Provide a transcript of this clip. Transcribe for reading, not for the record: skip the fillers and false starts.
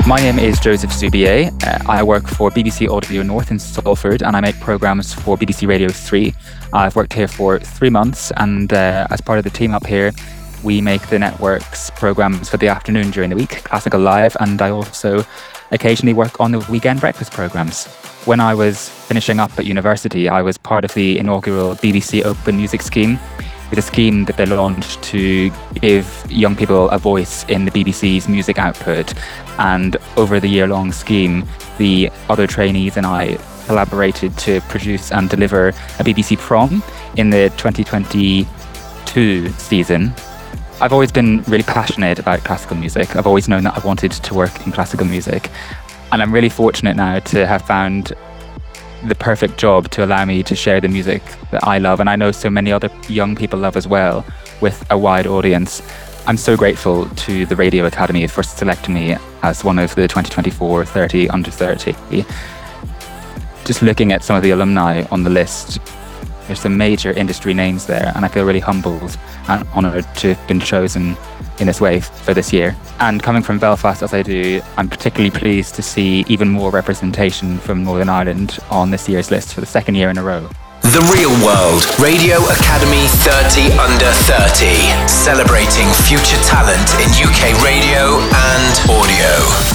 My name is Joseph Zubier. I work for BBC Audio North in Salford, and I make programmes for BBC Radio 3. I've worked here for 3 months, and as part of the team up here, we make the network's programmes for the afternoon during the week, Classical Live, and I also occasionally work on the weekend breakfast programmes. When I was finishing up at university, I was part of the inaugural BBC Open Music Scheme, with a scheme that they launched to give young people a voice in the BBC's music output. And over the year-long scheme, the other trainees and I collaborated to produce and deliver a BBC prom in the 2022 season. I've always been really passionate about classical music. I've always known that I wanted to work in classical music. And I'm really fortunate now to have found the perfect job to allow me to share the music that I love, and I know so many other young people love as well, with a wide audience. I'm so grateful to the Radio Academy for selecting me as one of the 2024 30 under 30. Just looking at some of the alumni on the list, there's some major industry names there, and I feel really humbled and honoured to have been chosen in this way for this year. And coming from Belfast as I do, I'm particularly pleased to see even more representation from Northern Ireland on this year's list for the second year in a row. The Real World Radio Academy 30 under 30, celebrating future talent in UK radio and audio.